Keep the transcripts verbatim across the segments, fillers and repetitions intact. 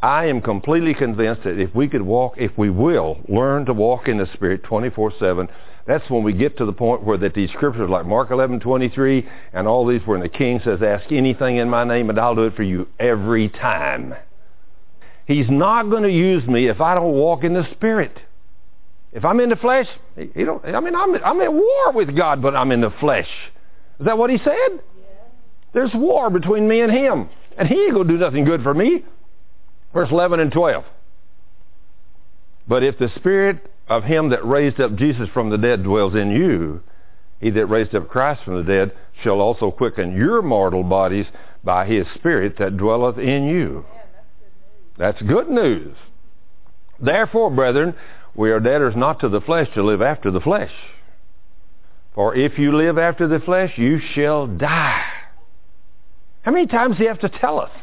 I am completely convinced that if we could walk, if we will learn to walk in the Spirit twenty-four seven, that's when we get to the point where that these scriptures like Mark eleven twenty-three and all these where the King says, ask anything in my name and I'll do it for you every time. He's not going to use me if I don't walk in the Spirit. If I'm in the flesh, he don't, I mean, I'm, I'm at war with God, but I'm in the flesh. Is that what he said? Yeah. There's war between me and him. And he ain't going to do nothing good for me. Verse eleven and twelve. But if the Spirit of him that raised up Jesus from the dead dwells in you, he that raised up Christ from the dead shall also quicken your mortal bodies by his Spirit that dwelleth in you. Yeah, that's good news. That's good news. Therefore, brethren, we are debtors not to the flesh to live after the flesh. For if you live after the flesh, you shall die. How many times do you have to tell us?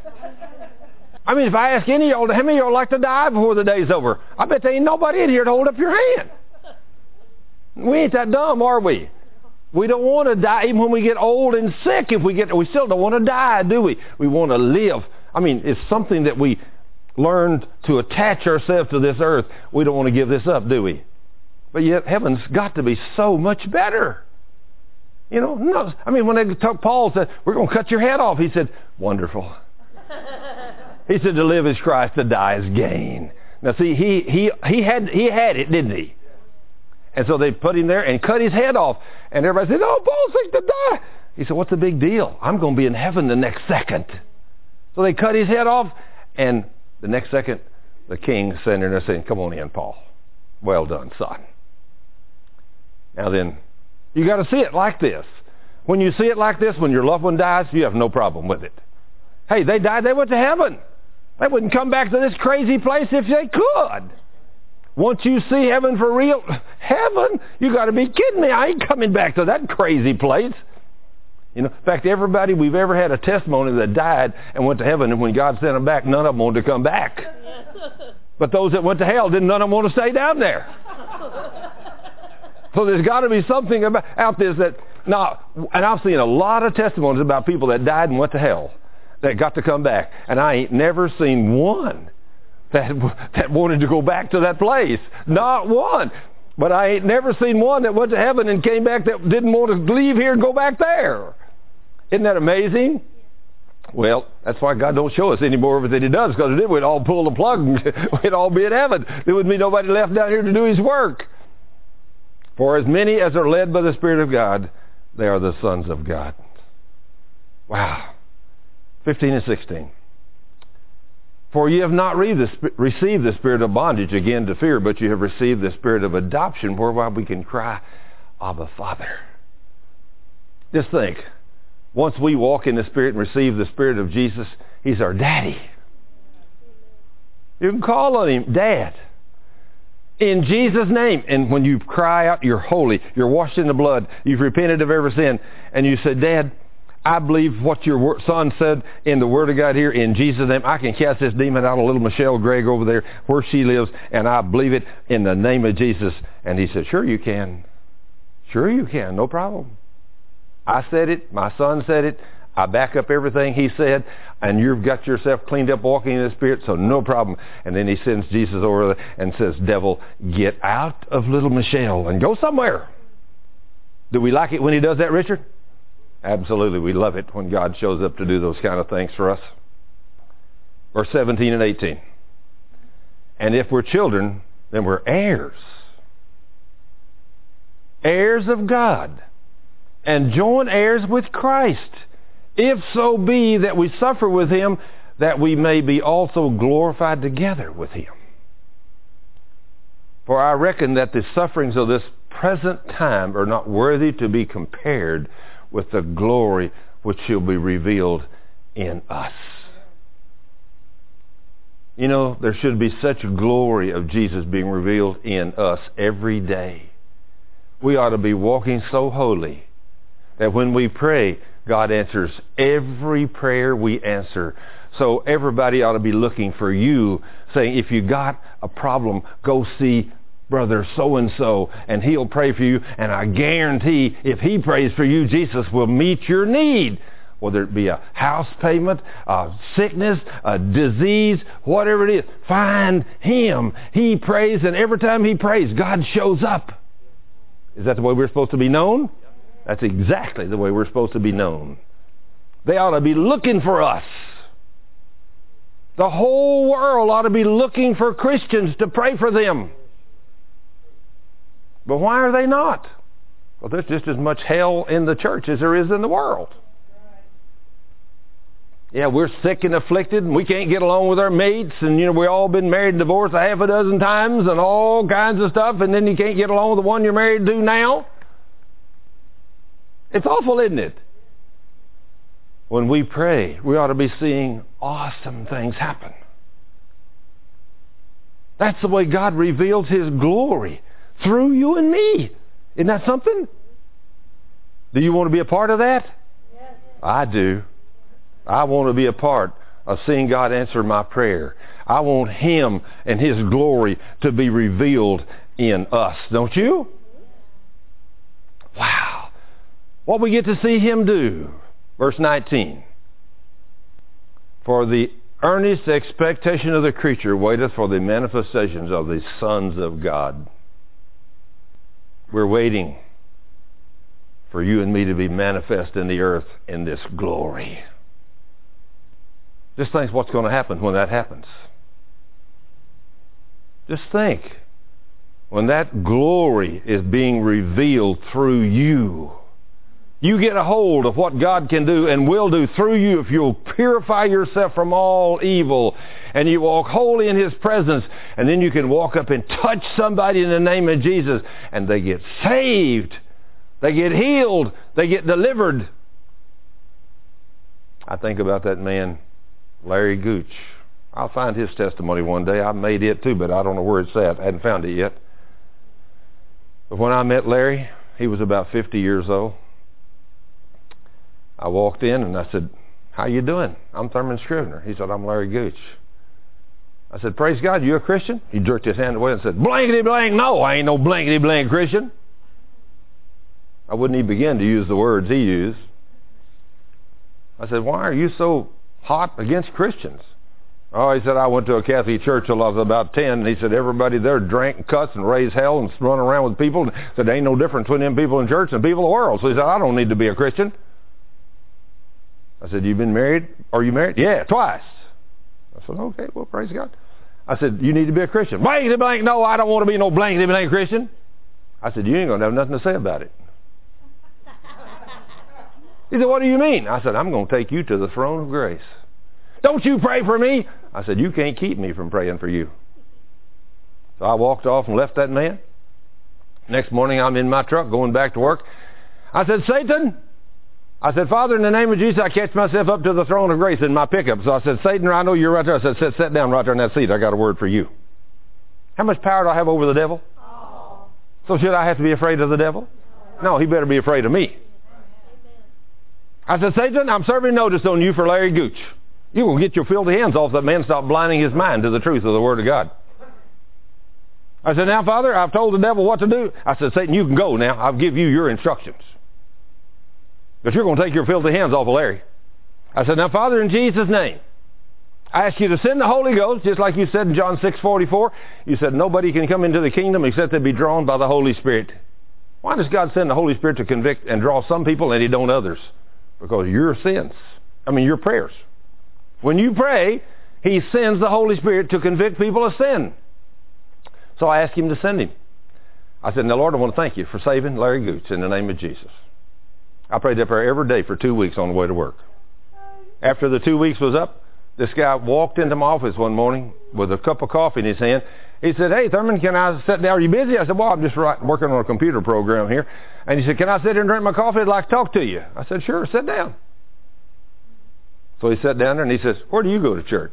I mean, if I ask any of y'all, how many of y'all like to die before the day's over? I bet there ain't nobody in here to hold up your hand. We ain't that dumb, are we? We don't want to die even when we get old and sick. If we get, we still don't want to die, do we? We want to live. I mean, it's something that we learned to attach ourselves to this earth. We don't want to give this up, do we? But yet, heaven's got to be so much better. You know, no. I mean, when they talk, Paul said, we're going to cut your head off. He said, wonderful. He said, to live is Christ, to die is gain. Now, see, he he he had he had it, didn't he? And so they put him there and cut his head off. And everybody said, oh, Paul's sick to die. He said, what's the big deal? I'm going to be in heaven the next second. So they cut his head off, and the next second, the king sent in there saying, come on in, Paul. Well done, son. Now then, you got to see it like this. When you see it like this, when your loved one dies, you have no problem with it. Hey, they died, they went to heaven. They wouldn't come back to this crazy place if they could. Once you see heaven for real, heaven? You got to be kidding me. I ain't coming back to that crazy place. You know, in fact, everybody we've ever had a testimony that died and went to heaven, and when God sent them back, none of them wanted to come back. But those that went to hell, didn't none of them want to stay down there. So there's got to be something about out there that, now, and I've seen a lot of testimonies about people that died and went to hell that got to come back. And I ain't never seen one that that wanted to go back to that place. Not one. But I ain't never seen one that went to heaven and came back that didn't want to leave here and go back there. Isn't that amazing? Well, that's why God don't show us any more of it than he does, because if it, we'd all pull the plug and we'd all be in heaven. There wouldn't be nobody left down here to do his work. For as many as are led by the Spirit of God, they are the sons of God. Wow. fifteen and sixteen. For you have not received the spirit of bondage again to fear, but you have received the spirit of adoption, whereby we can cry, Abba, Father. Just think, once we walk in the Spirit and receive the Spirit of Jesus, he's our daddy. You can call on him Dad. In Jesus' name. And when you cry out, you're holy. You're washed in the blood. You've repented of every sin. And you say, Dad, I believe what your son said in the Word of God here. In Jesus' name, I can cast this demon out of little Michelle Gregg over there where she lives, and I believe it in the name of Jesus. And he said, sure you can. Sure you can. No problem. I said it. My son said it. I back up everything he said, and you've got yourself cleaned up walking in the Spirit, so no problem. And then he sends Jesus over there and says, devil, get out of little Michelle and go somewhere. Do we like it when he does that, Richard? Absolutely. We love it when God shows up to do those kind of things for us. Verse seventeen and eighteen. And if we're children, then we're heirs. Heirs of God. And joint heirs with Christ. If so be that we suffer with him, that we may be also glorified together with him. For I reckon that the sufferings of this present time are not worthy to be compared with the glory which shall be revealed in us. You know, there should be such glory of Jesus being revealed in us every day. We ought to be walking so holy that when we pray, God answers every prayer we answer. So everybody ought to be looking for you, saying, if you got a problem, go see brother so-and-so, and he'll pray for you. And I guarantee if he prays for you, Jesus will meet your need. whether it be a house payment, a sickness, a disease, whatever it is. Find Him. He prays, and every time He prays, God shows up. Is that the way we're supposed to be known? That's exactly the way we're supposed to be known. They ought to be looking for us. The whole world ought to be looking for Christians to pray for them. But why are they not? Well, there's just as much hell in the church as there is in the world. Yeah, we're sick and afflicted, and we can't get along with our mates, and, you know, we've all been married and divorced a half a dozen times and all kinds of stuff, and then you can't get along with the one you're married to now. It's awful, isn't it? When we pray, we ought to be seeing awesome things happen. That's the way God reveals His glory, through you and me. Isn't that something? Do you want to be a part of that? Yes. I do. I want to be a part of seeing God answer my prayer. I want Him and His glory to be revealed in us. Don't you? Wow. What we get to see Him do. Verse nineteen. For the earnest expectation of the creature waiteth for the manifestations of the sons of God. We're waiting for you and me to be manifest in the earth in this glory. Just think what's going to happen when that happens. Just think. When that glory is being revealed through you, you get a hold of what God can do and will do through you if you'll purify yourself from all evil and you walk holy in His presence, and then you can walk up and touch somebody in the name of Jesus and they get saved, they get healed, they get delivered. I think about that man, Larry Gooch. I'll find his testimony one day. I made it too, but I don't know where it's at. I hadn't found it yet. But when I met Larry, he was about fifty years old. I walked in and I said, "How you doing?" "I'm Thurman Scrivener." He said, "I'm Larry Gooch." I said, "Praise God, you a Christian?" He jerked his hand away and said, "Blankety blank, no, I ain't no blankety blank Christian." I wouldn't even begin to use the words he used. I said, "Why are you so hot against Christians?" Oh, he said, "I went to a Catholic church till I was about ten, and he said everybody there drank and cussed and raised hell and run around with people, and said there ain't no difference between them people in church and people in the world." So he said, "I don't need to be a Christian." I said, "You've been married? Are you married?" "Yeah, twice." I said, "Okay, well, praise God." I said, "You need to be a Christian." "Blankety blank, no, I don't want to be no blankety blank Christian." I said, "You ain't going to have nothing to say about it." He said, "What do you mean?" I said, "I'm going to take you to the throne of grace." "Don't you pray for me?" I said, "You can't keep me from praying for you." So I walked off and left that man. Next morning, I'm in my truck going back to work. I said, "Satan," I said, "Father, in the name of Jesus, I catch myself up to the throne of grace in my pickup." So I said, "Satan, I know you're right there." I said, sit, sit down right there in that seat. I got a word for you. How much power do I have over the devil? Oh. So should I have to be afraid of the devil? No, he better be afraid of me. I said, "Satan, I'm serving notice on you for Larry Gooch. You will get your filthy hands off that man and stop blinding his mind to the truth of the Word of God." I said, "Now, Father, I've told the devil what to do." I said, "Satan, you can go now. I'll give you your instructions. But you're going to take your filthy hands off of Larry." I said, "Now, Father, in Jesus' name, I ask you to send the Holy Ghost, just like you said in John six forty-four. You said nobody can come into the kingdom except they be drawn by the Holy Spirit." Why does God send the Holy Spirit to convict and draw some people and He don't others? Because your sins, I mean your prayers. When you pray, He sends the Holy Spirit to convict people of sin. So I asked Him to send Him. I said, "Now, Lord, I want to thank you for saving Larry Gooch in the name of Jesus." I prayed that prayer every day for two weeks on the way to work. After the two weeks was up, this guy walked into my office one morning with a cup of coffee in his hand. He said, "Hey, Thurman, can I sit down? Are you busy?" I said, "Well, I'm just right, working on a computer program here." And he said, "Can I sit here and drink my coffee? I'd like to talk to you." I said, "Sure, sit down." So he sat down there and he says, "Where do you go to church?"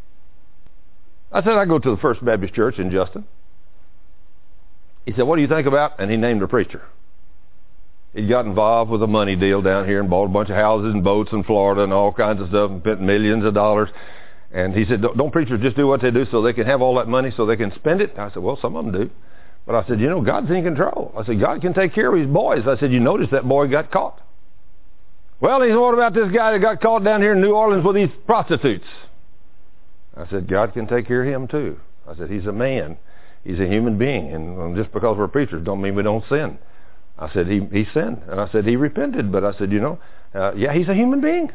I said, "I go to the First Baptist Church in Justin." He said, "What do you think about?" And he named a preacher. He got involved with a money deal down here and bought a bunch of houses and boats in Florida and all kinds of stuff and spent millions of dollars. And he said, don't preachers just do what they do so they can have all that money so they can spend it? I said, "Well, some of them do." But I said, "You know, God's in control." I said, "God can take care of His boys." I said, "You notice that boy got caught. Well, he said, what about this guy that got caught down here in New Orleans with these prostitutes? I said, God can take care of him too. I said, he's a man. He's a human being. And just because we're preachers don't mean we don't sin. I said, he, he sinned. And I said, he repented. But I said, you know, uh, yeah, he's a human being.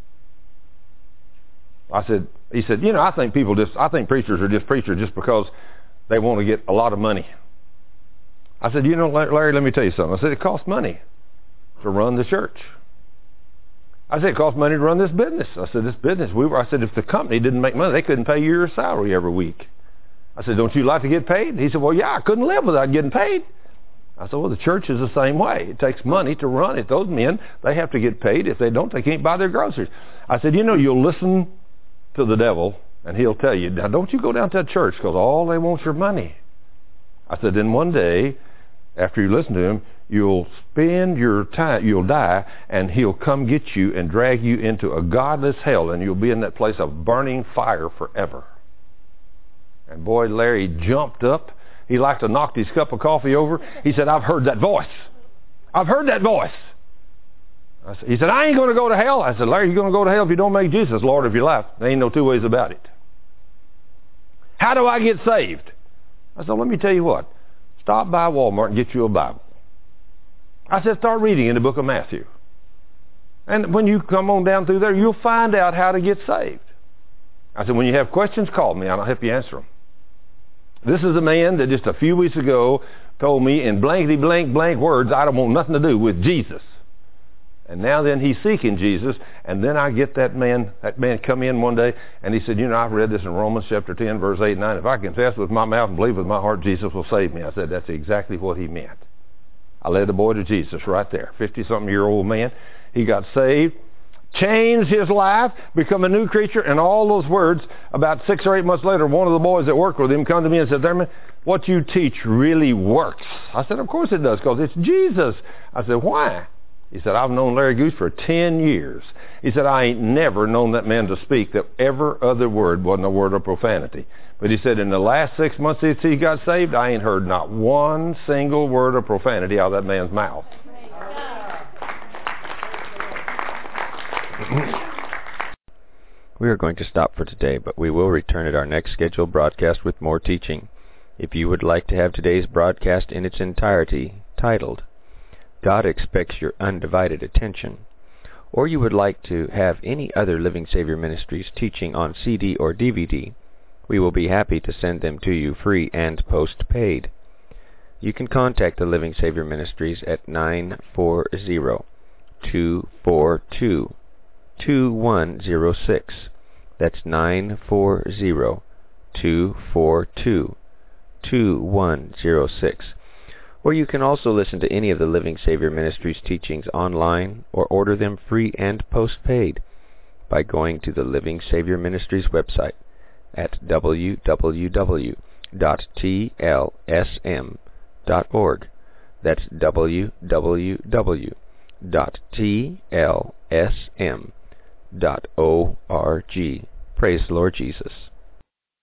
I said, he said, you know, I think people just, I think preachers are just preachers just because they want to get a lot of money. I said, you know, Larry, let me tell you something. I said, it costs money to run the church. I said, it costs money to run this business. I said, this business, we were, I said, if the company didn't make money, they couldn't pay you your salary every week. I said, don't you like to get paid? He said, well, yeah, I couldn't live without getting paid. I said, well, the church is the same way. It takes money to run it. Those men, they have to get paid. If they don't, they can't buy their groceries. I said, you know, you'll listen to the devil, and he'll tell you, now don't you go down to that church because all they want is your money. I said, then one day, after you listen to him, you'll spend your time, you'll die, and he'll come get you and drag you into a godless hell, and you'll be in that place of burning fire forever. And boy, Larry jumped up. He liked to knock his cup of coffee over. He said, I've heard that voice. I've heard that voice. I said, he said, I ain't going to go to hell. I said, Larry, you're going to go to hell if you don't make Jesus Lord of your life. There ain't no two ways about it. How do I get saved? I said, let me tell you what. Stop by Walmart and get you a Bible. I said, start reading in the book of Matthew. And when you come on down through there, you'll find out how to get saved. I said, when you have questions, call me. I'll help you answer them. This is a man that just a few weeks ago told me in blankety blank blank words, I don't want nothing to do with Jesus. And now then he's seeking Jesus. And then I get that man, that man come in one day and he said, you know, I've read this in Romans chapter ten, verse eight and nine. If I confess with my mouth and believe with my heart, Jesus will save me. I said, that's exactly what he meant. I led the boy to Jesus right there. fifty-something-year-old man. He got saved, changed his life, become a new creature, and all those words, about six or eight months later, one of the boys that worked with him come to me and said, Thurman, what you teach really works. I said, of course it does, because it's Jesus. I said, why? He said, I've known Larry Goose for ten years. He said, I ain't never known that man to speak that ever other word wasn't a word of profanity. But he said, in the last six months since he got saved, I ain't heard not one single word of profanity out of that man's mouth. We are going to stop for today, but we will return at our next scheduled broadcast with more teaching. If you would like to have today's broadcast in its entirety, titled, God Expects Your Undivided Attention, or you would like to have any other Living Savior Ministries teaching on C D or D V D, we will be happy to send them to you free and post-paid. You can contact the Living Savior Ministries at nine four zero, two four two, two one zero six. That's nine four zero, two four two, two one zero six. Or you can also listen to any of the Living Savior Ministries teachings online or order them free and post-paid by going to the Living Savior Ministries website at w w w dot t l s m dot org. That's w w w dot t l s m dot org. Praise the Lord Jesus.